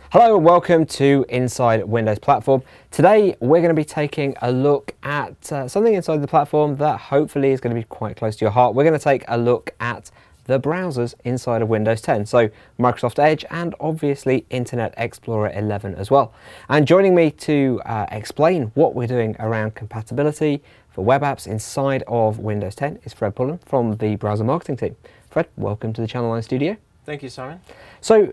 Hello and welcome to Inside Windows Platform. Today we're going to be taking a look at something inside the platform that hopefully is going to be quite close to your heart. We're going to take a look at the browsers inside of Windows 10, so Microsoft Edge and obviously Internet Explorer 11 as well. And joining me to explain what we're doing around compatibility for web apps inside of Windows 10 is Fred Pullen from the browser marketing team. Fred, welcome to the Channel 9 studio. Thank you, Simon. So,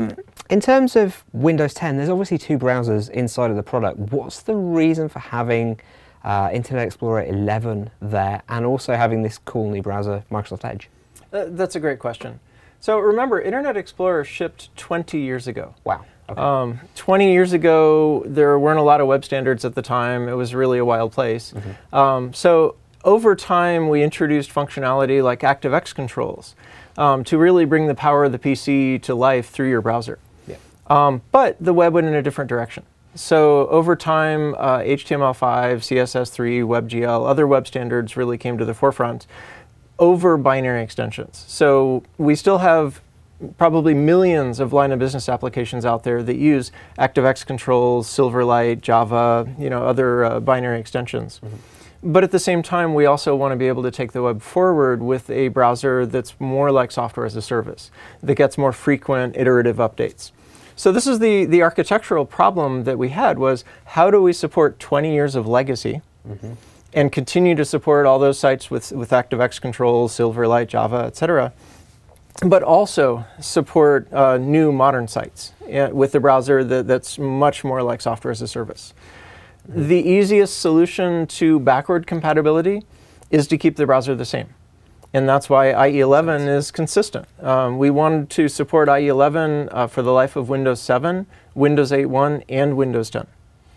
in terms of Windows 10, there's obviously two browsers inside of the product. What's the reason for having Internet Explorer 11 there and also having this cool new browser, Microsoft Edge? That's a great question. So remember, Internet Explorer shipped 20 years ago. Wow. Okay. 20 years ago, there weren't a lot of web standards at the time. It was really a wild place. Mm-hmm. So over time, we introduced functionality like ActiveX controls to really bring the power of the PC to life through your browser. Yeah. But the web went in a different direction. So over time, HTML5, CSS3, WebGL, other web standards really came to the forefront over binary extensions. So we still have probably millions of line of business applications out there that use ActiveX controls, Silverlight, Java, other binary extensions. Mm-hmm. But at the same time, we also want to be able to take the web forward with a browser that's more like software as a service, that gets more frequent iterative updates. So this is the architectural problem that we had was how do we support 20 years of legacy mm-hmm. and continue to support all those sites with ActiveX controls, Silverlight, Java, etc., but also support new modern sites with a browser that's much more like software as a service. The easiest solution to backward compatibility is to keep the browser the same. And that's why IE11 is consistent. We wanted to support IE11 for the life of Windows 7, Windows 8.1, and Windows 10.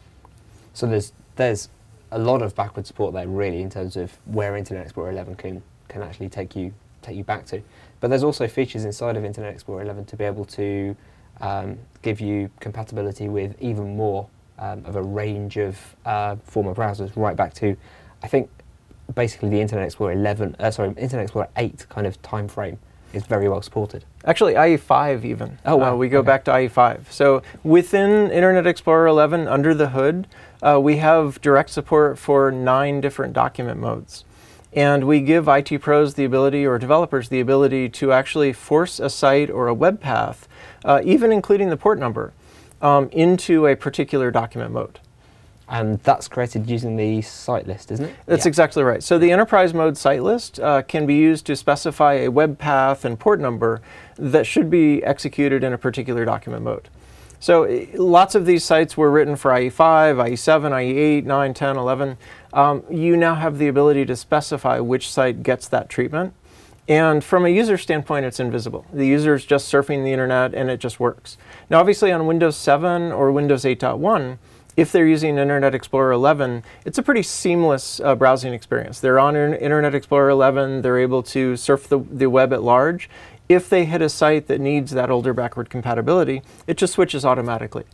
So there's a lot of backward support there, really, in terms of where Internet Explorer 11 can actually take you back to. But there's also features inside of Internet Explorer 11 to be able to give you compatibility with even more of a range of former browsers, right back to, I think, basically the Internet Explorer Internet Explorer 8 kind of time frame is very well supported. Actually, IE5 even. Oh, wow. We go back to IE5. So within Internet Explorer 11, under the hood, we have direct support for 9 different document modes. And we give IT pros the ability, or developers the ability, to actually force a site or a web path, even including the port number, into a particular document mode. And that's created using the site list, isn't it? That's exactly right. So the enterprise mode site list can be used to specify a web path and port number that should be executed in a particular document mode. So lots of these sites were written for IE5, IE7, IE8, 9, 10, 11. You now have the ability to specify which site gets that treatment. And from a user standpoint, it's invisible. The user is just surfing the internet and it just works. Now, obviously on Windows 7 or Windows 8.1, if they're using Internet Explorer 11, it's a pretty seamless browsing experience. They're on Internet Explorer 11, they're able to surf the web at large. If they hit a site that needs that older backward compatibility, it just switches automatically.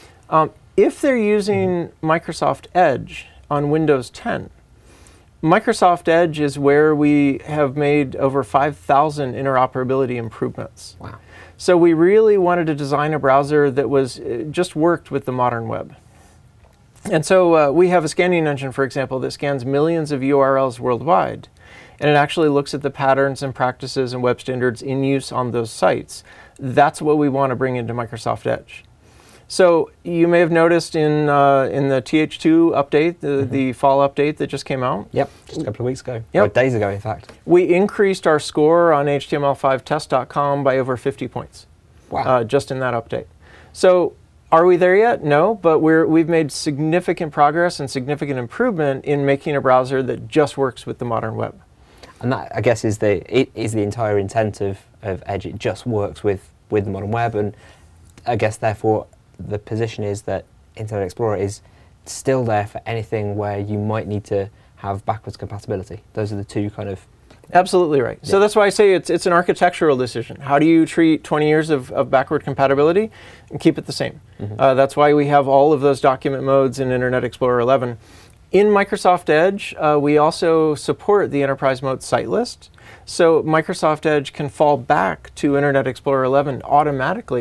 If they're using Microsoft Edge on Windows 10, Microsoft Edge is where we have made over 5,000 interoperability improvements. Wow. So we really wanted to design a browser that was just worked with the modern web. And so we have a scanning engine, for example, that scans millions of URLs worldwide. And it actually looks at the patterns and practices and web standards in use on those sites. That's what we want to bring into Microsoft Edge. So you may have noticed in the TH2 update, the fall update that just came out. Yep, just a couple of weeks ago, yep. Or days ago, in fact. We increased our score on HTML5test.com by over 50 points. Wow. Just in that update. So are we there yet? No, but we've made significant progress and significant improvement in making a browser that just works with the modern web. And that, I guess, is the entire intent of Edge. It just works with the modern web, and I guess, therefore, the position is that Internet Explorer is still there for anything where you might need to have backwards compatibility. Those are the two kind of... Absolutely right. Yeah. So that's why I say it's an architectural decision. How do you treat 20 years of backward compatibility and keep it the same? Mm-hmm. That's why we have all of those document modes in Internet Explorer 11. In Microsoft Edge, we also support the enterprise mode site list. So Microsoft Edge can fall back to Internet Explorer 11 automatically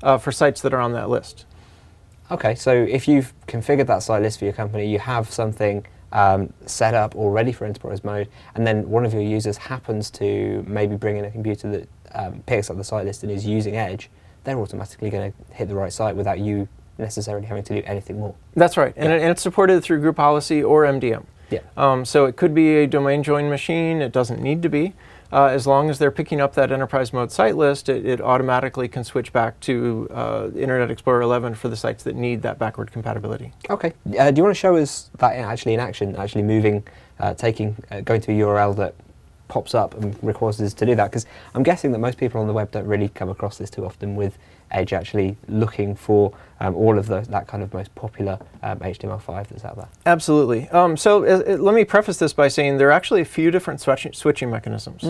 for sites that are on that list. Okay, so if you've configured that site list for your company, you have something set up already for enterprise mode, and then one of your users happens to maybe bring in a computer that picks up the site list and is using Edge, they're automatically going to hit the right site without you necessarily having to do anything more. That's right, and it's supported through group policy or MDM. Yeah. So it could be a domain joined machine. It doesn't need to be. As long as they're picking up that enterprise mode site list, it automatically can switch back to Internet Explorer 11 for the sites that need that backward compatibility. Okay. Do you want to show us that actually in action, actually moving, going to a URL that pops up and requires us to do that? Because I'm guessing that most people on the web don't really come across this too often, with Edge actually looking for all of that kind of most popular HTML5 that's out there. Absolutely. Let me preface this by saying there are actually a few different switching mechanisms.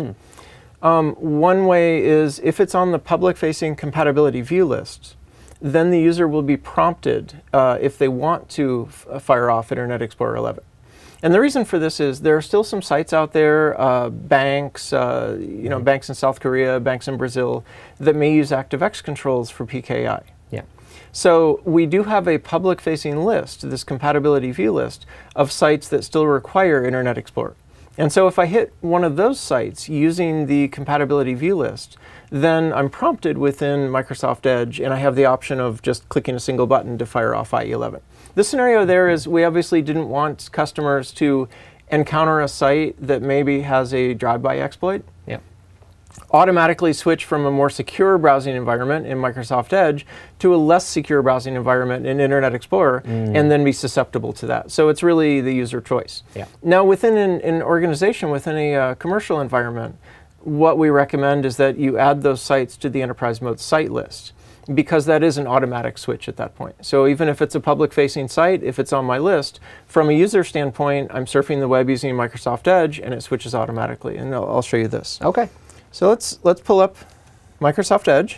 One way is if it's on the public-facing compatibility view list, then the user will be prompted if they want to fire off Internet Explorer 11. And the reason for this is there are still some sites out there, banks, banks in South Korea, banks in Brazil, that may use ActiveX controls for PKI. Yeah. So we do have a public-facing list, this compatibility view list, of sites that still require Internet Explorer. And so if I hit one of those sites using the compatibility view list, then I'm prompted within Microsoft Edge, and I have the option of just clicking a single button to fire off IE11. The scenario there is we obviously didn't want customers to encounter a site that maybe has a drive-by exploit, automatically switch from a more secure browsing environment in Microsoft Edge to a less secure browsing environment in Internet Explorer, and then be susceptible to that. So it's really the user choice. Yeah. Now within an organization, within a commercial environment, what we recommend is that you add those sites to the enterprise mode site list, because that is an automatic switch at that point. So even if it's a public-facing site, if it's on my list, from a user standpoint, I'm surfing the web using Microsoft Edge, and it switches automatically. And I'll show you this. Okay. So let's pull up Microsoft Edge.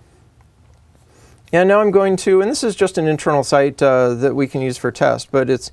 And now I'm going to, and this is just an internal site that we can use for test, but it's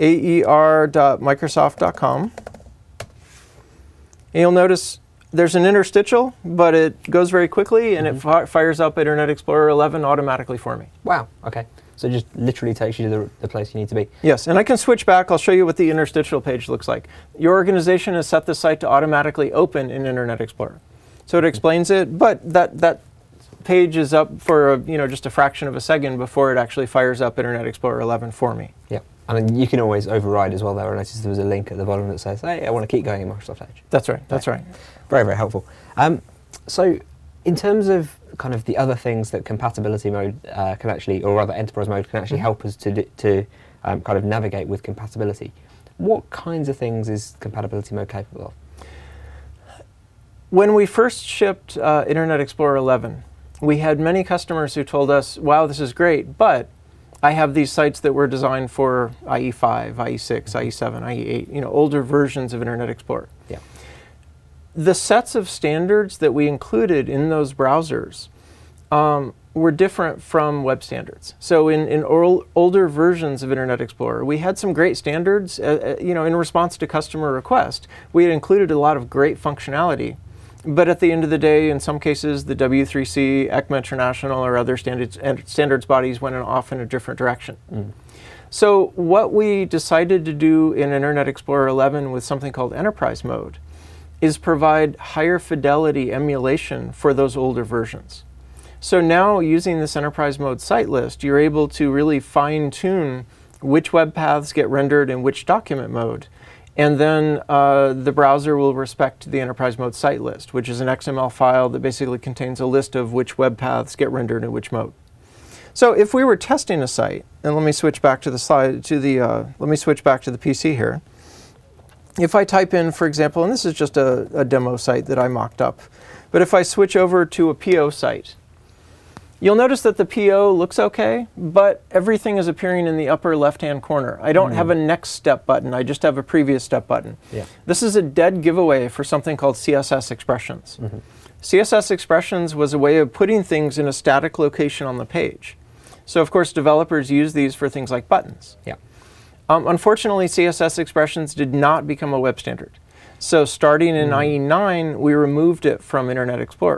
aer.microsoft.com. And you'll notice there's an interstitial, but it goes very quickly, and it fires up Internet Explorer 11 automatically for me. Wow, okay. So it just literally takes you to the place you need to be. Yes, and I can switch back. I'll show you what the interstitial page looks like. Your organization has set the site to automatically open in Internet Explorer. So it explains it, but that page is up for just a fraction of a second before it actually fires up Internet Explorer 11 for me. Yeah, and you can always override as well there. I noticed there was a link at the bottom that says, hey, I want to keep going in Microsoft Edge. That's right, that's right. Very, very helpful. So in terms of kind of the other things that compatibility mode can actually, or rather enterprise mode can actually help us to kind of navigate with compatibility, what kinds of things is compatibility mode capable of? When we first shipped Internet Explorer 11, we had many customers who told us, wow, this is great, but I have these sites that were designed for IE5, IE6, IE7, IE8, older versions of Internet Explorer. Yeah. The sets of standards that we included in those browsers were different from web standards. So in older versions of Internet Explorer, we had some great standards. In response to customer request, we had included a lot of great functionality. But at the end of the day, in some cases, the W3C, ECMA International, or other standards bodies went off in a different direction. So what we decided to do in Internet Explorer 11 with something called Enterprise Mode is provide higher fidelity emulation for those older versions. So now, using this Enterprise Mode site list, you're able to really fine-tune which web paths get rendered in which document mode. And then the browser will respect the Enterprise Mode site list, which is an XML file that basically contains a list of which web paths get rendered in which mode. So if we were testing a site, and let me switch back to the slide, let me switch back to the PC here. If I type in, for example, and this is just a demo site that I mocked up, but if I switch over to a PO site, you'll notice that the PO looks okay, but everything is appearing in the upper left-hand corner. I don't have a next step button, I just have a previous step button. Yeah. This is a dead giveaway for something called CSS expressions. CSS expressions was a way of putting things in a static location on the page. So of course developers use these for things like buttons. Yeah. Unfortunately, CSS expressions did not become a web standard. So starting in IE9, we removed it from Internet Explorer.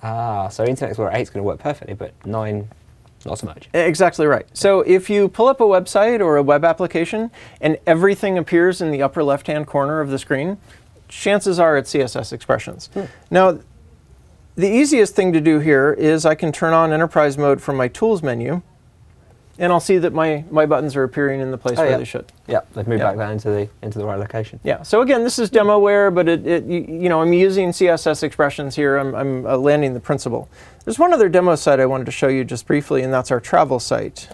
Ah, so Internet Explorer 8 is going to work perfectly, but 9, not so much. Exactly right. So if you pull up a website or a web application and everything appears in the upper left-hand corner of the screen, chances are it's CSS expressions. Now, the easiest thing to do here is I can turn on enterprise mode from my tools menu, and I'll see that my buttons are appearing in the place where they should. Yeah, they've moved back down into the right location. Yeah. So again, this is demoware, but I'm using CSS expressions here. I'm landing the principle. There's one other demo site I wanted to show you just briefly, and that's our travel site.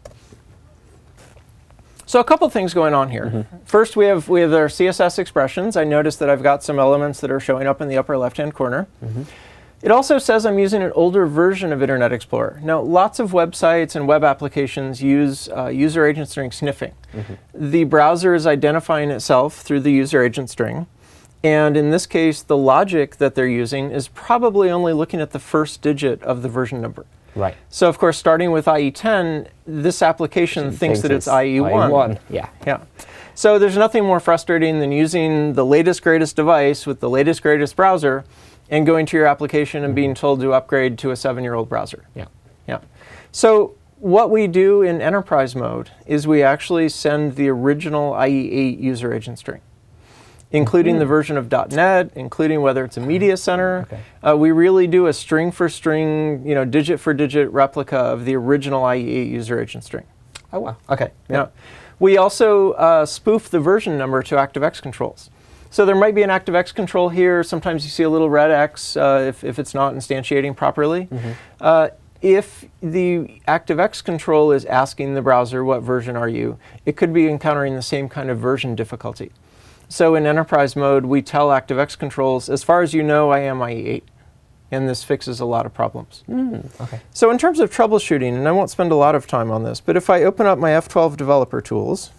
So a couple things going on here. First, we have our CSS expressions. I noticed that I've got some elements that are showing up in the upper left-hand corner. It also says I'm using an older version of Internet Explorer. Now, lots of websites and web applications use user agent string sniffing. The browser is identifying itself through the user agent string. And in this case, the logic that they're using is probably only looking at the first digit of the version number. Right. So, of course, starting with IE10, this application thinks that it's IE1. Yeah. So there's nothing more frustrating than using the latest, greatest device with the latest, greatest browser and going to your application and being told to upgrade to a 7-year-old browser. Yeah. So what we do in enterprise mode is we actually send the original IE8 user agent string, including the version of .NET, including whether it's a media center. We really do a string for string, digit for digit replica of the original IE8 user agent string. Oh, wow. Okay. Yeah. We also spoof the version number to ActiveX controls. So there might be an ActiveX control here. Sometimes you see a little red X if it's not instantiating properly. If the ActiveX control is asking the browser, what version are you, it could be encountering the same kind of version difficulty. So in enterprise mode, we tell ActiveX controls, as far as you know, I am IE8. And this fixes a lot of problems. So in terms of troubleshooting, and I won't spend a lot of time on this, but if I open up my F12 developer tools,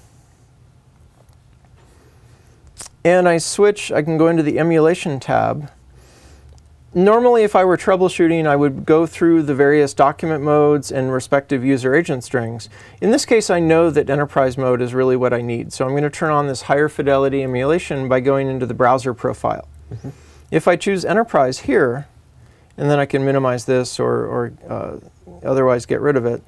and I can go into the emulation tab. Normally, if I were troubleshooting, I would go through the various document modes and respective user agent strings. In this case, I know that enterprise mode is really what I need. So I'm going to turn on this higher fidelity emulation by going into the browser profile. If I choose enterprise here, and then I can minimize this or otherwise get rid of it,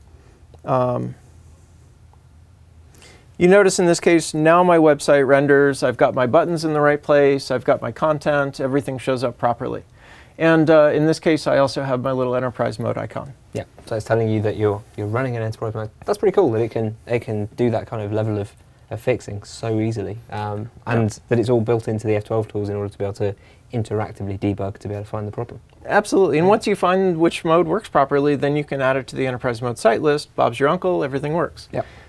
you notice in this case, now my website renders. I've got my buttons in the right place. I've got my content. Everything shows up properly. And in this case, I also have my little enterprise mode icon. Yeah, so it's telling you that you're running an enterprise mode. That's pretty cool that it can do that kind of level of fixing so easily. And that it's all built into the F12 tools in order to be able to interactively debug to be able to find the problem. Absolutely. And once you find which mode works properly, then you can add it to the enterprise mode site list. Bob's your uncle. Everything works.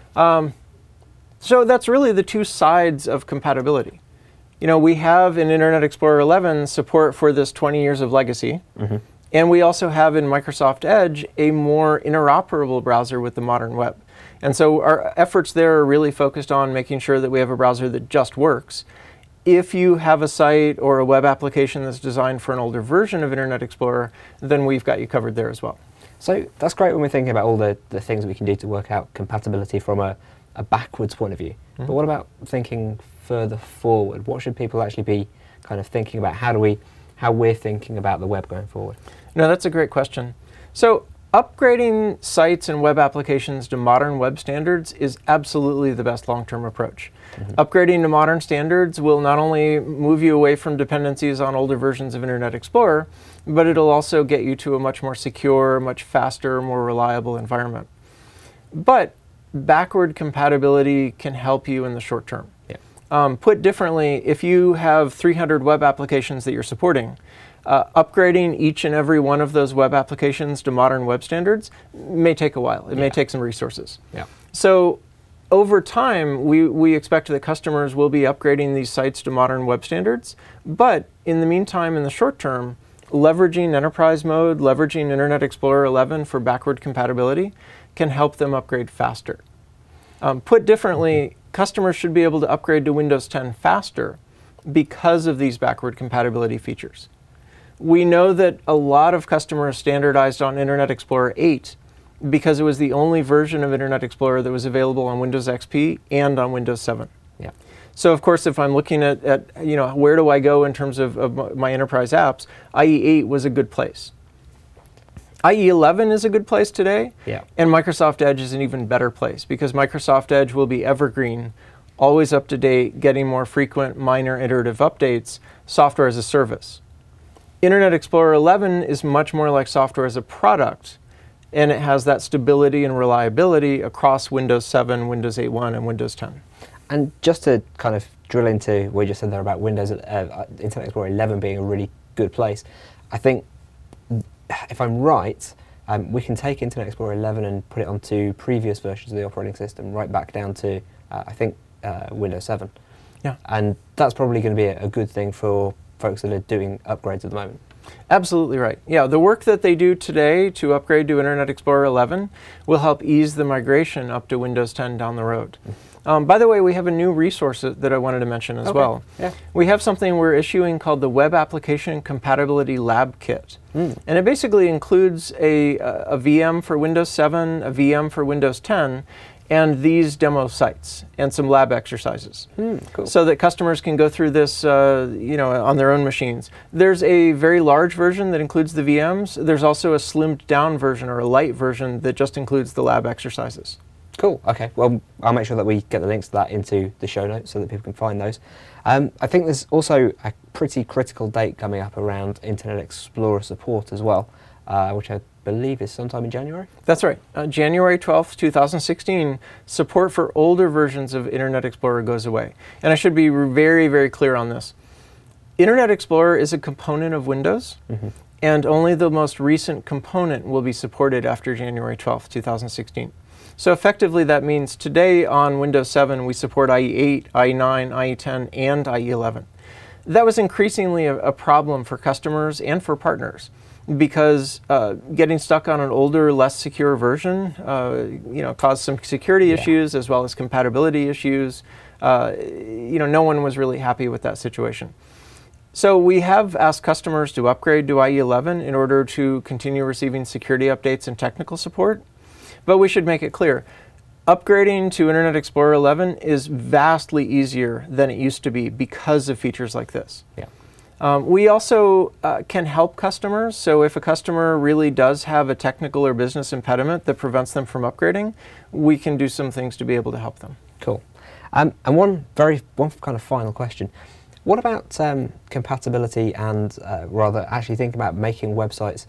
So that's really the two sides of compatibility. We have in Internet Explorer 11 support for this 20 years of legacy. And we also have in Microsoft Edge a more interoperable browser with the modern web. And so our efforts there are really focused on making sure that we have a browser that just works. If you have a site or a web application that's designed for an older version of Internet Explorer, then we've got you covered there as well. So that's great when we're thinking about all the things that we can do to work out compatibility from a backwards point of view. But what about thinking further forward? What should people actually be kind of thinking about? How we're thinking about the web going forward? No, that's a great question. So upgrading sites and web applications to modern web standards is absolutely the best long-term approach. Upgrading to modern standards will not only move you away from dependencies on older versions of Internet Explorer, but it'll also get you to a much more secure, much faster, more reliable environment. But backward compatibility can help you in the short term. Put differently, if you have 300 web applications that you're supporting, upgrading each and every one of those web applications to modern web standards may take a while. It may take some resources. So over time, we expect that customers will be upgrading these sites to modern web standards. But in the meantime, in the short term, leveraging enterprise mode, leveraging Internet Explorer 11 for backward compatibility can help them upgrade faster. Put differently, customers should be able to upgrade to Windows 10 faster because of these backward compatibility features. We know that a lot of customers standardized on Internet Explorer 8 because it was the only version of Internet Explorer that was available on Windows XP and on Windows 7. So of course, if I'm looking at where do I go in terms of my enterprise apps, IE8 was a good place. IE 11 is a good place today, Yeah. and Microsoft Edge is an even better place because Microsoft Edge will be evergreen, always up to date, getting more frequent minor iterative updates, software as a service. Internet Explorer 11 is much more like software as a product, and it has that stability and reliability across Windows 7, Windows 8.1, and Windows 10. And just to kind of drill into what you just said there about Windows, Internet Explorer 11 being a really good place, I think, if I'm right, we can take Internet Explorer 11 and put it onto previous versions of the operating system, right back down to, I think, Windows 7. Yeah. And that's probably going to be a good thing for folks that are doing upgrades at the moment. Absolutely right. Yeah, the work that they do today to upgrade to Internet Explorer 11 will help ease the migration up to Windows 10 down the road. By the way, we have a new resource that I wanted to mention as well. Yeah. We have something we're issuing called the Web Application Compatibility Lab Kit. And it basically includes a VM for Windows 7, a VM for Windows 10, and these demo sites and some lab exercises, Cool. so that customers can go through this, on their own machines. There's a very large version that includes the VMs. There's also a slimmed down version or a light version that just includes the lab exercises. Cool. Okay. Well, I'll make sure that we get the links to that into the show notes so that people can find those. I think there's also a pretty critical date coming up around Internet Explorer support as well, which I believe is sometime in January. That's right. January 12th, 2016, support for older versions of Internet Explorer goes away. And I should be very, very clear on this. Internet Explorer is a component of Windows, and only the most recent component will be supported after January 12th, 2016. So effectively, that means today on Windows 7, we support IE 8, IE 9, IE 10, and IE 11. That was increasingly a problem for customers and for partners, because getting stuck on an older, less secure version, caused some security issues as well as compatibility issues. No one was really happy with that situation. So we have asked customers to upgrade to IE 11 in order to continue receiving security updates and technical support. But we should make it clear, upgrading to Internet Explorer 11 is vastly easier than it used to be because of features like this. Yeah. We also can help customers. So if a customer really does have a technical or business impediment that prevents them from upgrading, we can do some things to be able to help them. Cool. And one kind of final question. What about compatibility and rather actually thinking about making websites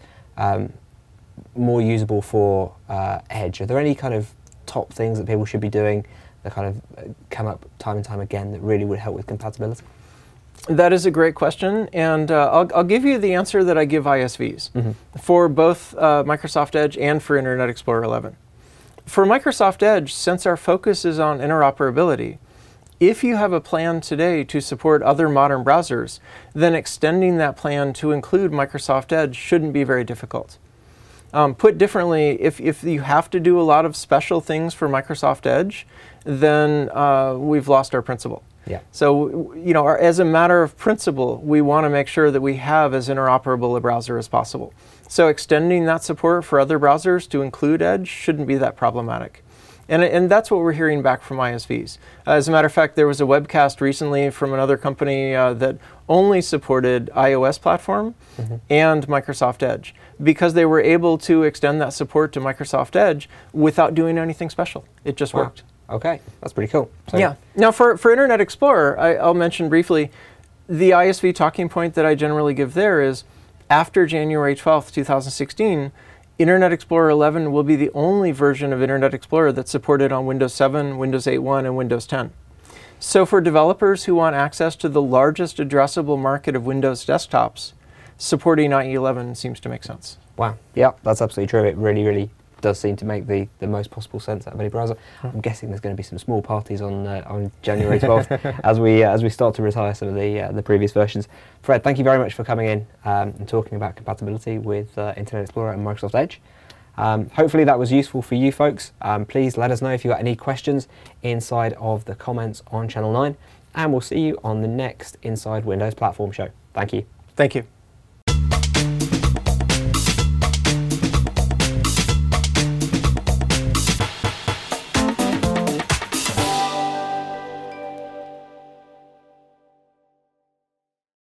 more usable for Edge? Are there any kind of top things that people should be doing that kind of come up time and time again that really would help with compatibility? That is a great question, and I'll give you the answer that I give ISVs for both Microsoft Edge and for Internet Explorer 11. For Microsoft Edge, since our focus is on interoperability, if you have a plan today to support other modern browsers, then extending that plan to include Microsoft Edge shouldn't be very difficult. Put differently, if you have to do a lot of special things for Microsoft Edge, then we've lost our principle. Yeah. So, as a matter of principle, we want to make sure that we have as interoperable a browser as possible. So extending that support for other browsers to include Edge shouldn't be that problematic. And that's what we're hearing back from ISVs. As a matter of fact, there was a webcast recently from another company that only supported iOS platform and Microsoft Edge, because they were able to extend that support to Microsoft Edge without doing anything special. It just worked. Okay, that's pretty cool. So yeah. Now for Internet Explorer, I'll mention briefly, the ISV talking point that I generally give there is, after January 12th, 2016, Internet Explorer 11 will be the only version of Internet Explorer that's supported on Windows 7, Windows 8.1, and Windows 10. So for developers who want access to the largest addressable market of Windows desktops, supporting IE 11 seems to make sense. Wow. Yeah, that's absolutely true. It really, really does seem to make the most possible sense out of any browser. I'm guessing there's going to be some small parties on January 12th as we start to retire some of the previous versions. Fred, thank you very much for coming in and talking about compatibility with Internet Explorer and Microsoft Edge. Hopefully that was useful for you folks. Please let us know if you've got any questions inside of the comments on Channel 9, and we'll see you on the next Inside Windows Platform show. Thank you. Thank you.